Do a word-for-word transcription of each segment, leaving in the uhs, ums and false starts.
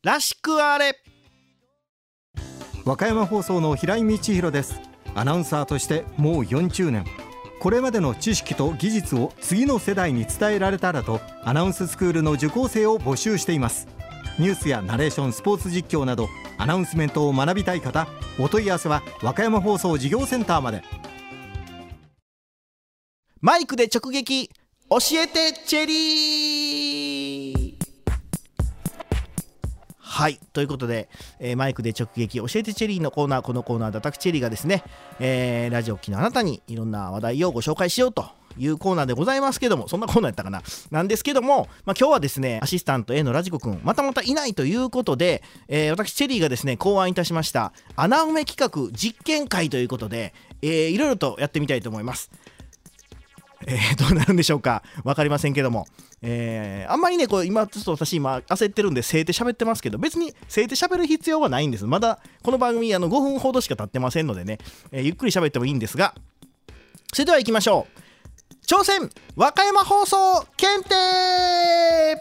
らしくあれ。 和歌山放送の平井道弘です。アナウンサーとしてもうよんじゅうねん、これまでの知識と技術を次の世代に伝えられたらと、アナウンススクールの受講生を募集しています。ニュースやナレーション、スポーツ実況などアナウンスメントを学びたい方、お問い合わせは和歌山放送事業センターまで。 マイクで直撃、教えてチェリー。はい、ということで、えー、マイクで直撃教えてチェリーのコーナー。このコーナーで私チェリーがですね、えー、ラジオを聴きのあなたにいろんな話題をご紹介しようというコーナーでございますけども、そんなコーナーやったかな、なんですけども、まあ、今日はですね、アシスタント A のラジコくんまたまたいないということで、えー、私チェリーがですね考案いたしました穴埋め企画実験会ということで、えー、いろいろとやってみたいと思います。えー、どうなるんでしょうか、分かりませんけども、えー、あんまりねこう今ちょっと私今焦ってるんでせいて喋ってますけど、別にせいて喋る必要はないんです。まだこの番組あのごふんほどしか経ってませんのでね、えー、ゆっくり喋ってもいいんですが、それでは行きましょう。挑戦和歌山放送検定。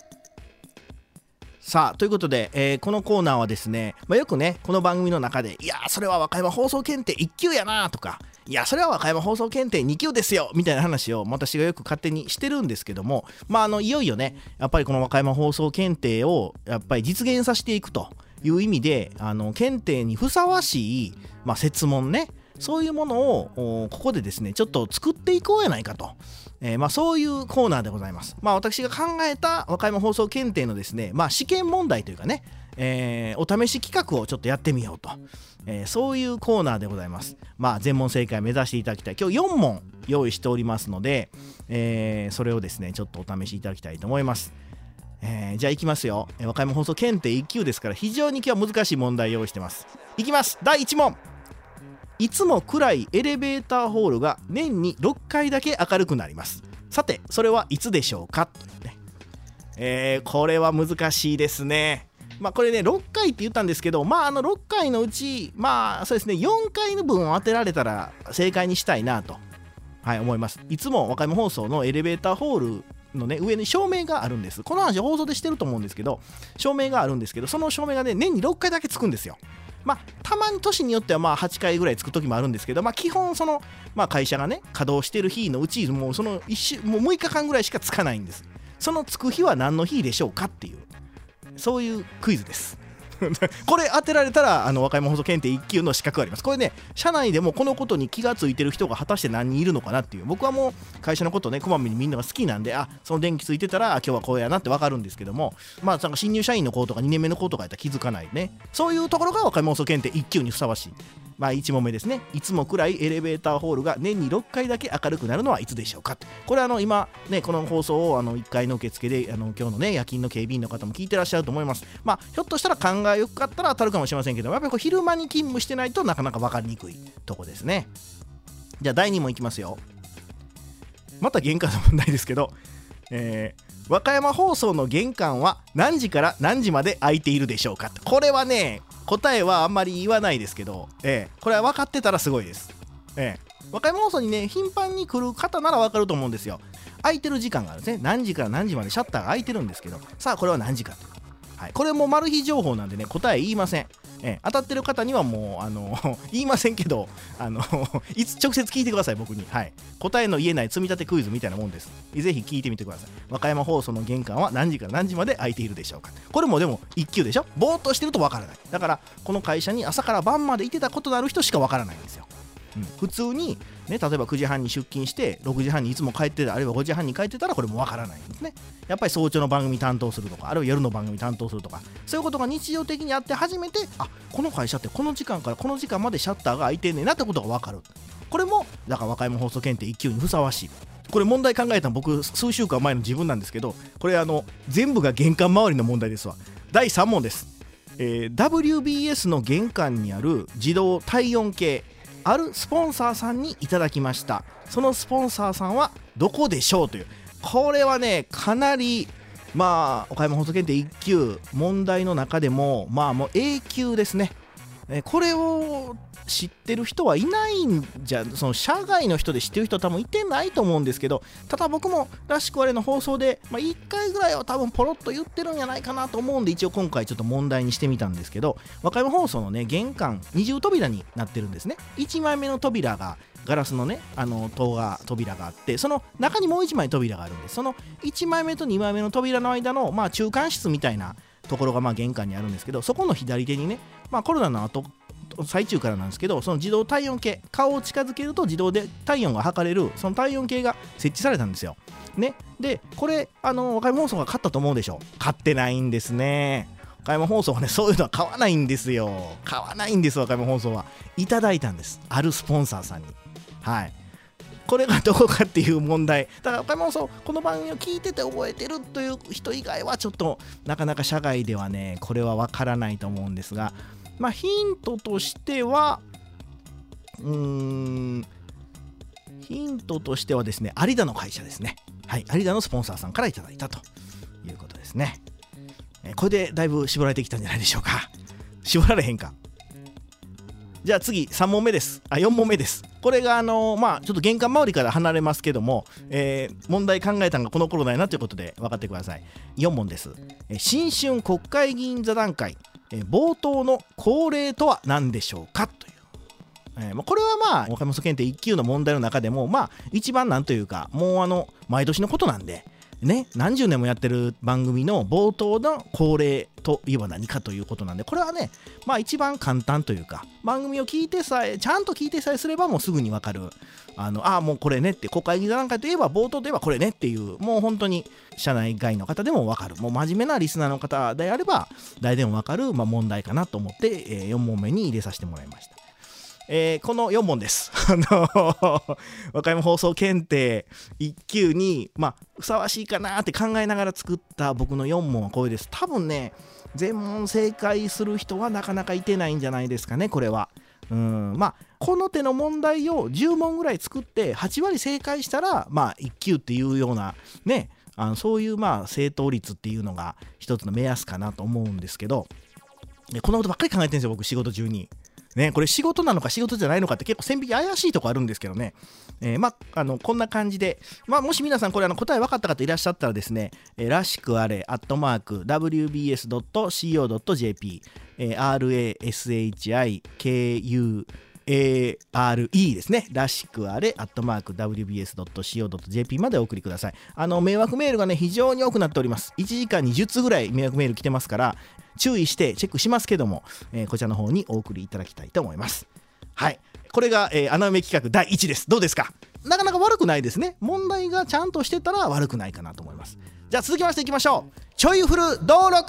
さあということで、えー、このコーナーはですね、まあ、よくねこの番組の中で、いやそれは和歌山放送検定いっ級やなとか、いやそれは和歌山放送検定に級ですよみたいな話を私がよく勝手にしてるんですけども、まああのいよいよねやっぱりこの和歌山放送検定をやっぱり実現させていくという意味で、あの検定にふさわしい、まあ、設問ね、そういうものをここでですねちょっと作っていこうやないかと、えー、まあそういうコーナーでございます。まあ私が考えた和歌山放送検定のですね、まあ試験問題というかね、えー、お試し企画をちょっとやってみようと、えー、そういうコーナーでございます。まあ全問正解目指していただきたい。今日よん問用意しておりますので、えー、それをですねちょっとお試しいただきたいと思います。えー、じゃあいきますよ。和歌山放送検定いっ級ですから非常に今日は難しい問題用意してます。いきます。だいいち問。いつも暗いエレベーターホールが年にろっかいだけ明るくなります。さてそれはいつでしょうかというね、えー、これは難しいですね。まあこれねろっかいって言ったんですけど、まああのろっかいのうちまあそうですねよんかいの分を当てられたら正解にしたいなと、はい、思います。いつも和歌山放送のエレベーターホールのね上に照明があるんです。この話放送でしてると思うんですけど、照明があるんですけど、その照明がね年にろっかいだけつくんですよ。まあたまに年によってはまあはちかいぐらいつく時もあるんですけど、まあ基本そのまあ会社がね稼働してる日のうちもうその一週もうむいかかんぐらいしかつかないんです。そのつく日は何の日でしょうかっていう、そういうクイズですこれ当てられたらあの和歌山放送検定いっ級の資格があります。これね社内でもこのことに気がついてる人が果たして何人いるのかなっていう、僕はもう会社のことねこまめにみんなが好きなんで、あその電気ついてたら今日はこうやなって分かるんですけども、まあなんか新入社員の子とかにねんめの子とかやったら気づかないね、そういうところが和歌山放送検定いっ級にふさわしい。まあいち問目ですね。いつも暗いエレベーターホールが年にろっかいだけ明るくなるのはいつでしょうか。これあの今ねこの放送をあのいっかいの受付であの今日のね夜勤の警備員の方も聞いてらっしゃると思います。まあひょっとしたら勘が良かったら当たるかもしれませんけど、やっぱりこう昼間に勤務してないとなかなか分かりにくいとこですね。じゃあだいに問いきますよ。また玄関の問題ですけど、えー、和歌山放送の玄関は何時から何時まで開いているでしょうか。これはね答えはあんまり言わないですけど、えー、これは分かってたらすごいです。えー、和歌山放送にね頻繁に来る方なら分かると思うんですよ。開いてる時間があるんですね。何時から何時までシャッターが開いてるんですけど、さあこれは何時かという、はい、これもマル秘情報なんでね答え言いません。えー、当たってる方にはもうあの言いませんけど、あのいつ直接聞いてください僕に、はい、答えの言えない積み立てクイズみたいなもんです。ぜひ聞いてみてください。和歌山放送の玄関は何時から何時まで開いているでしょうか。これもでもいっ級でしょ。ぼーっとしてるとわからない。だからこの会社に朝から晩までいてたことのある人しかわからないんですよ。うん、普通に、ね、例えばくじはんに出勤してろくじはんにいつも帰ってた、あるいはごじはんに帰ってたらこれもわからないんですね。やっぱり早朝の番組担当するとか、あるいは夜の番組担当するとか、そういうことが日常的にあって初めて、あこの会社ってこの時間からこの時間までシャッターが開いてんねんなってことがわかる。これもだから和歌山放送検定いっ級にふさわしい。これ問題考えたの僕数週間前の自分なんですけど、これあの全部が玄関周りの問題ですわ。だいさん問です。えー、ダブリュービーエス の玄関にある自動体温計、あるスポンサーさんにいただきました。そのスポンサーさんはどこでしょうという、これはねかなりまあ岡山放送検定いっ級問題の中でもまあもう A 級ですね。 えー、これを知ってる人はいないんじゃ、その社外の人で知ってる人は多分いてないと思うんですけど、ただ僕もらしくあれの放送で、まあ、いっかいぐらいは多分ポロッと言ってるんじゃないかなと思うんで、一応今回ちょっと問題にしてみたんですけど、和歌山放送のね玄関二重扉になってるんですね。いちまいめの扉がガラスのねあの戸が扉があって、その中にもういちまい扉があるんです。そのいちまいめとにまいめの扉の間の、まあ、中間室みたいなところがまあ玄関にあるんですけど、そこの左手にね、まあ、コロナの後最中からなんですけど、その自動体温計、顔を近づけると自動で体温が測れるその体温計が設置されたんですよ、ね、でこれあの和歌山放送が買ったと思うでしょ。買ってないんですね。和歌山放送はねそういうのは買わないんですよ。買わないんです。和歌山放送はいただいたんです、あるスポンサーさんに。はい、これがどこかっていう問題だから、和歌山放送この番組を聞いてて覚えてるという人以外はちょっとなかなか社外ではねこれはわからないと思うんですが、まあヒントとしてはうーんヒントとしてはですね、有田の会社ですね。はい、有田のスポンサーさんからいただいたということですね。えー、これでだいぶ絞られてきたんじゃないでしょうか。絞られへんか。じゃあ次さん問目です。あ、よん問目です。これがあのー、まあちょっと玄関周りから離れますけども、えー、問題考えたのがこの頃だよなということで分かってください。よん問です。えー、新春国会議員座談会、えー、冒頭の恒例とは何でしょうかという、えーまあ、これはまあ和歌山放送検定いっ級の問題の中でもまあ一番なんというか、もうあの毎年のことなんでね、何十年もやってる番組の冒頭の恒例といえば何かということなんで、これはねまあ一番簡単というか、番組を聞いてさえちゃんと聞いてさえすればもうすぐに分かる、あのあもうこれねって、国会議員座談会といえば冒頭といえばこれねっていう、もう本当に社内外の方でも分かる、もう真面目なリスナーの方であれば誰でも分かる、まあ、問題かなと思って、えー、よん問目に入れさせてもらいました。えー、このよん問です。あの和歌山放送検定いっ級に、まあ、ふさわしいかなって考えながら作った僕のよん問はこれです。多分ね全問正解する人はなかなかいてないんじゃないですかね。これはうんまあこの手の問題をじゅう問ぐらい作ってはち割正解したらまあいっ級っていうようなね、あのそういうまあ正答率っていうのが一つの目安かなと思うんですけど、こんなことばっかり考えてるんですよ僕、仕事中に。ね、これ仕事なのか仕事じゃないのかって結構線引き怪しいとこあるんですけどね、えー、まあのこんな感じで、まあ、もし皆さんこれあの答え分かった方いらっしゃったらですね、えー、らしくあれアットマーク ダブリュービーエスドットシーオードットジェーピー、えー、アールエーエスエイチアイケーユーエーアールイー ですね、らしくあれアットマーク ダブリュービーエスドットシーオードットジェーピー までお送りください。あの迷惑メールがね非常に多くなっております。いちじかんにじゅっつぐらい迷惑メール来てますから注意してチェックしますけども、えー、こちらの方にお送りいただきたいと思います。はい、これが、えー、穴埋め企画だいいちです。どうですか。なかなか悪くないですね。問題がちゃんとしてたら悪くないかなと思います。じゃあ続きましていきましょう。ちょいフル登録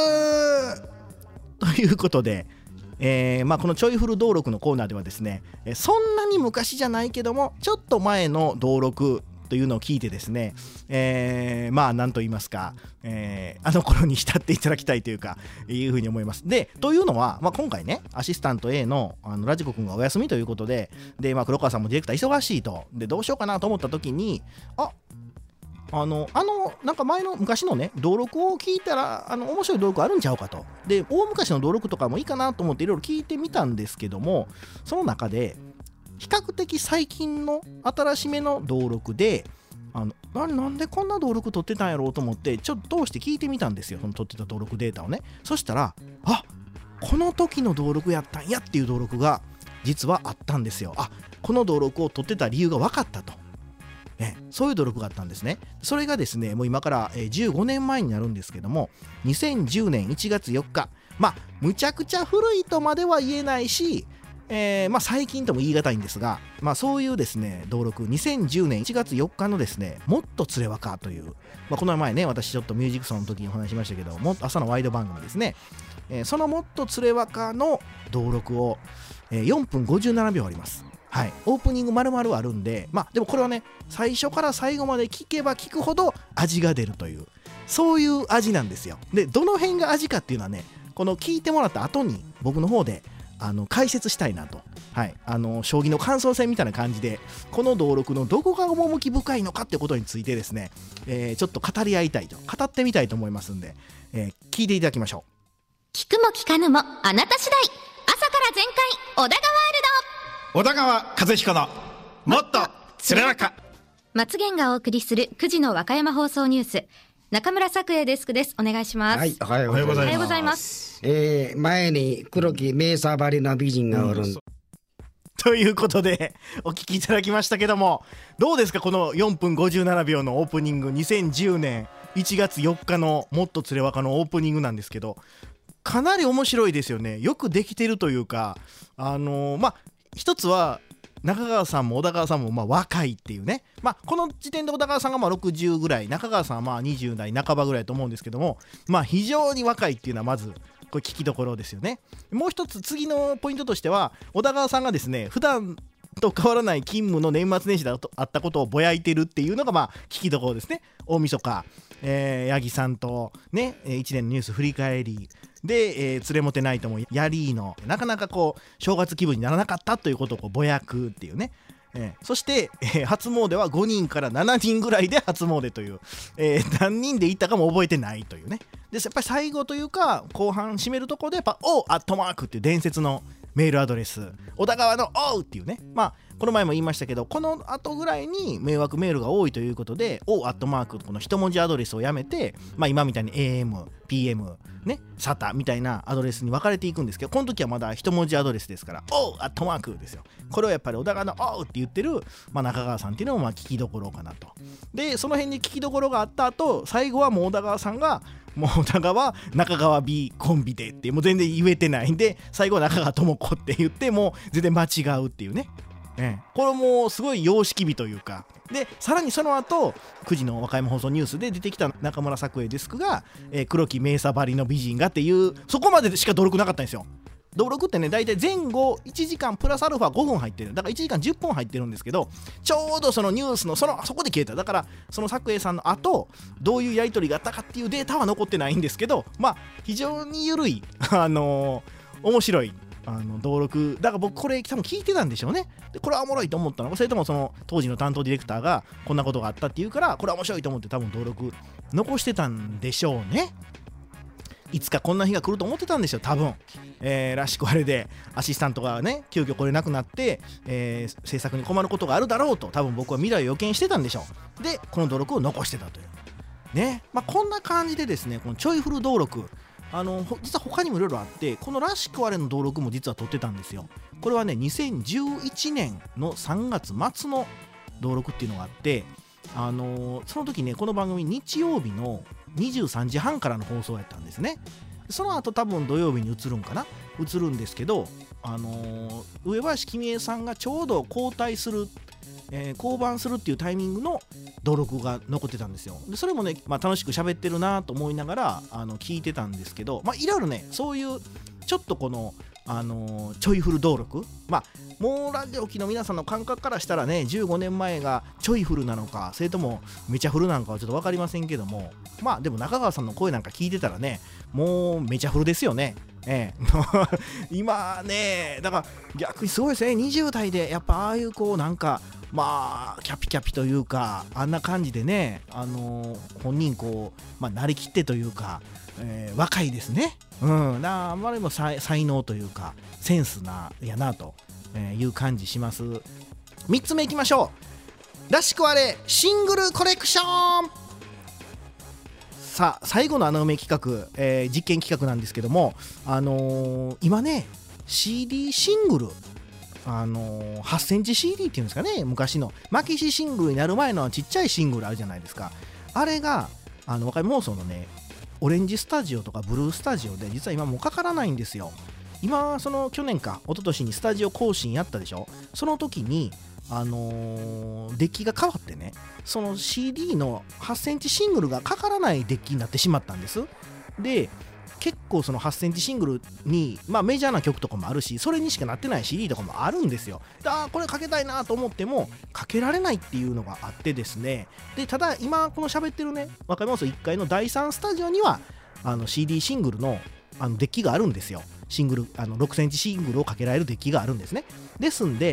ということで、えーまあ、このちょいフル登録のコーナーではですね、そんなに昔じゃないけどもちょっと前の登録というのを聞いてですね、えー、まあ何と言いますか、えー、あの頃に浸っていただきたいというかいうふうに思います。でというのは、まあ、今回ねアシスタント A の, あのラジコ君がお休みということで、で、まあ、黒川さんもディレクター忙しいと、でどうしようかなと思った時にああのあのなんか前の昔のね登録を聞いたらあの面白い登録あるんちゃうかと、で大昔の登録とかもいいかなと思っていろいろ聞いてみたんですけども、その中で比較的最近の新しめの登録であの な, なんでこんな登録取ってたんやろうと思ってちょっと通して聞いてみたんですよ、その取ってた登録データをね。そしたらあこの時の登録やったんやっていう登録が実はあったんですよ。あこの登録を取ってた理由が分かったと、ね、そういう登録があったんですね。それがですねもう今からじゅうごねんまえになるんですけども、にせんじゅうねんいちがつよっか、まあむちゃくちゃ古いとまでは言えないし、えーまあ、最近とも言い難いんですが、まあ、そういうですね登録にせんじゅうねんいちがつよっかのですねもっとつれわかという、まあ、この前ね私ちょっとミュージックソンの時にお話しましたけども朝のワイド番組ですね、えー、そのもっとつれわかの登録を、えー、よんぷんごじゅうななびょうあります。はい、オープニング丸々あるんで、まあでもこれはね最初から最後まで聞けば聞くほど味が出るというそういう味なんですよ。でどの辺が味かっていうのはねこの聞いてもらった後に僕の方であの解説したいなと、はい、あの将棋の感想戦みたいな感じでこの登録のどこが趣深いのかってことについてですね、えー、ちょっと語り合いたいと語ってみたいと思いますんで、えー、聞いていただきましょう。 聞くも聞かぬもあなた次第、朝から全開小田川ワールド小田川和彦のもっとつれらか。 松源がお送りするくじの和歌山放送ニュース、中村作栄デスクです。お願いします。 はい、おはようございます。 おはようございます。 えー、前に黒木メーサー張りの美人がおるん、うん、 ということでお聞きいただきましたけども、どうですかこのよんぷんごじゅうななびょうのオープニング。にせんじゅうねんいちがつよっかのもっとつれわかのオープニングなんですけど、かなり面白いですよね。よくできてるというか、あのー、まあ一つは中川さんも小田川さんもまあ若いっていうね、まあ、この時点で小田川さんがまあろくじゅうぐらい、中川さんはまあにじゅうだいなかばぐらいと思うんですけども、まあ非常に若いっていうのはまずこれ聞きどころですよね。もう一つ次のポイントとしては、小田川さんがですね普段と変わらない勤務の年末年始であったことをぼやいてるっていうのがまあ聞きどころですね。大晦日、えー、八木さんとねいちねんのニュース振り返りで、えー、連れもてないともやりのなかなかこう正月気分にならなかったということをこうぼやくっていうね、えー、そして、えー、初詣はごにんからななにんぐらいで初詣という、えー、何人で行ったかも覚えてないというね。でやっぱり最後というか後半締めるところでやっぱおアットマークっていう伝説のメールアドレス、小田川のおうっていうね、まあこの前も言いましたけど、この後ぐらいに迷惑メールが多いということで、おアットマークこの一文字アドレスをやめて、まあ今みたいに エーエム、ピーエム ね、サタみたいなアドレスに分かれていくんですけど、この時はまだ一文字アドレスですから、おアットマークですよ。これをやっぱり小田川のおうって言ってる、まあ、中川さんっていうのもまあ聞きどころかなと。でその辺に聞きどころがあった後、最後はもう小田川さんがもう小田川中川 B コンビでってもう全然言えてないんで、最後は中川智子って言ってもう全然間違うっていうね、ええ、これもすごい様式美というか。でさらにその後くじの和歌山放送ニュースで出てきた中村作栄デスクが、えー、黒木メーサ張りの美人がっていう、そこまでしか登録なかったんですよ。登録ってね大体前後いちじかんプラスアルファごふん入ってる、だからいちじかんじゅっぷん入ってるんですけど、ちょうどそのニュースのそのそこで消えた。だからその作栄さんの後どういうやり取りがあったかっていうデータは残ってないんですけど、まあ非常に緩いあのー、面白いあの登録だから、僕これ多分聞いてたんでしょうね。でこれはおもろいと思ったのか、それともその当時の担当ディレクターがこんなことがあったっていうからこれは面白いと思って多分登録残してたんでしょうね。いつかこんな日が来ると思ってたんでしょう多分、えー、らしくあれでアシスタントがね急遽来れなくなって、えー、制作に困ることがあるだろうと多分僕は未来を予見してたんでしょう。でこの登録を残してたというね、まあ、こんな感じでですね、このちょいフル登録、あの実は他にもいろいろあって、このらしくあれの登録も実は取ってたんですよ。これはねにせんじゅういちねんのさんがつまつの登録っていうのがあって、あのー、その時ねこの番組日曜日のにじゅうさんじはんからの放送やったんですね。その後多分土曜日に移るんかな移るんですけど、あのー、上林公恵さんがちょうど交代する、えー、降板するっていうタイミングの登録が残ってたんですよ。でそれもね、まあ、楽しく喋ってるなと思いながらあの聞いてたんですけど、まあいろいろねそういうちょっとこのあのー、ちょいフル登録、まあもうラジオ機の皆さんの感覚からしたらねじゅうごねんまえがちょいフルなのかそれともめちゃフルなのかはちょっと分かりませんけども、まあでも中川さんの声なんか聞いてたらねもうめちゃフルですよね。ええ、今ねだから逆にすごいですね。にじゅうだいでやっぱああいうこうなんかまあキャピキャピというかあんな感じでね、あのー、本人こう、まあ、なりきってというか、えー、若いですね。うんなあんまりも才能というかセンスなやなという感じします。みっつめいきましょう。らしくあれシングルコレクション。さあ最後の穴埋め企画、えー、実験企画なんですけども、あのー、今ね シーディー シングル、あのー、はちセンチ シーディー っていうんですかね、昔のマキシシングルになる前のちっちゃいシングルあるじゃないですか。あれがあの和歌山放送のねオレンジスタジオとかブルースタジオで実は今もうかからないんですよ。今その去年か一昨年にスタジオ更新やったでしょ。その時にあのー、デッキが変わってね、その シーディー のはちセンチシングルがかからないデッキになってしまったんです。で結構そのはちセンチシングルに、まあ、メジャーな曲とかもあるしそれにしかなってない シーディー とかもあるんですよ。あこれかけたいなと思ってもかけられないっていうのがあってですね。でただ今この喋ってるね和歌山放送いっかいのだいさんスタジオにはあの シーディー シングル の, あのデッキがあるんですよ。シングルあのろくセンチシングルをかけられるデッキがあるんですね。ですんで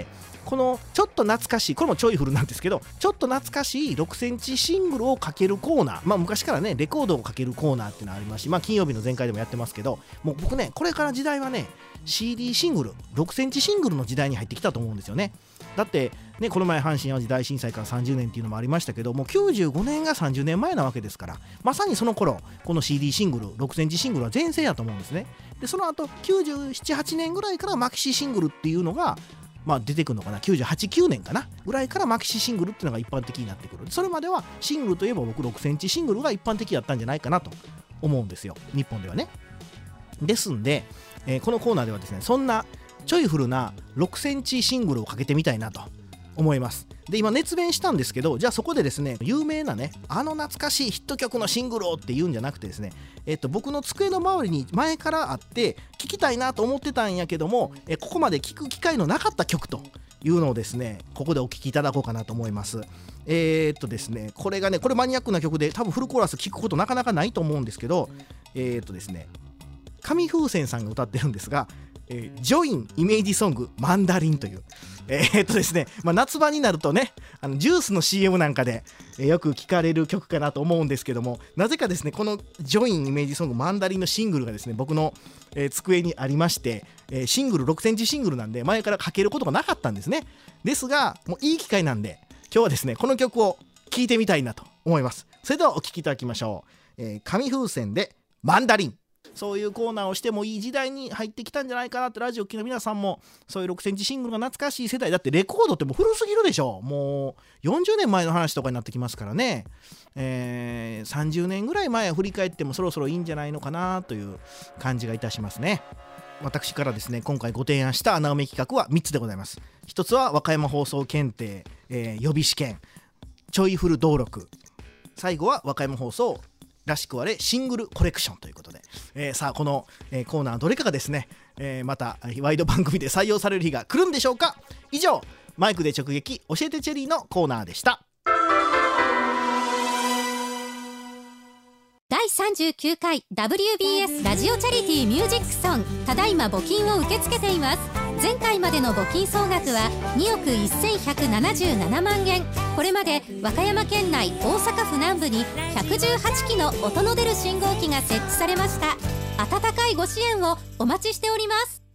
このちょっと懐かしい、これもちょい古なんですけど、ちょっと懐かしいろくセンチシングルをかけるコーナー、まあ昔からねレコードをかけるコーナーっていうのがありますし、まあ金曜日の前回でもやってますけど、もう僕ねこれから時代はね シーディー シングルろくセンチシングルの時代に入ってきたと思うんですよね。だってね、この前阪神淡路大震災からさんじゅうねんっていうのもありましたけど、もうきゅうじゅうごねんがさんじゅうねんまえなわけですから、まさにその頃この シーディー シングルろくセンチシングルは全盛やと思うんですね。でその後きゅうじゅうなな、はちねんぐらいからマキシシングルっていうのがまあ出てくるのかな、きゅうじゅうはち、きゅうねんかなぐらいからマキシシングルっていうのが一般的になってくる。それまではシングルといえば僕ろくセンチシングルが一般的だったんじゃないかなと思うんですよ、日本ではね。ですんで、えー、このコーナーではですね、そんなちょいフルなろくセンチシングルをかけてみたいなと思います。で今熱弁したんですけど、じゃあそこでですね有名なねあの懐かしいヒット曲のシングルをっていうんじゃなくてですね、えっと僕の机の周りに前からあって聴きたいなと思ってたんやけども、えここまで聴く機会のなかった曲というのをですねここでお聴きいただこうかなと思います。えー、っとですねこれがねこれマニアックな曲で多分フルコーラス聴くことなかなかないと思うんですけど、えー、っとですね紙風船さんが歌ってるんですが、えー、ジョインイメージソングマンダリンというえー、っとですね、まあ、夏場になるとねあのジュースの シーエム なんかで、えー、よく聞かれる曲かなと思うんですけども、なぜかですねこのジョインイメージソングマンダリンのシングルがですね僕の、えー、机にありまして、えー、シングルろくセンチシングルなんで前からかけることがなかったんですね。ですがもういい機会なんで今日はですねこの曲を聴いてみたいなと思います。それではお聴きいただきましょう、えー、紙風船でマンダリン。そういうコーナーをしてもいい時代に入ってきたんじゃないかなって、ラジオ聴きの皆さんもそういうろくセンチシングルが懐かしい世代だって、レコードってもう古すぎるでしょ、もうよんじゅうねんまえの話とかになってきますからね、えー、さんじゅうねんぐらい前を振り返ってもそろそろいいんじゃないのかなという感じがいたしますね。私からですね今回ご提案した穴埋め企画はみっつでございます。ひとつは和歌山放送検定、えー、予備試験ちょいフル登録、最後は和歌山放送らしくあれシングルコレクションということで、えー、さあこの、えー、コーナーどれかがですね、えー、またワイド番組で採用される日が来るんでしょうか。以上マイクで直撃教えてチェリーのコーナーでした。 だいさんじゅうきゅうかい ダブリュービーエス ラジオチャリティーミュージックソン、ただいま募金を受け付けています。前回までの募金総額はにおくせんひゃくななじゅうななまんえん。これまで和歌山県内大阪府南部にひゃくじゅうはちきの音の出る信号機が設置されました。温かいご支援をお待ちしております。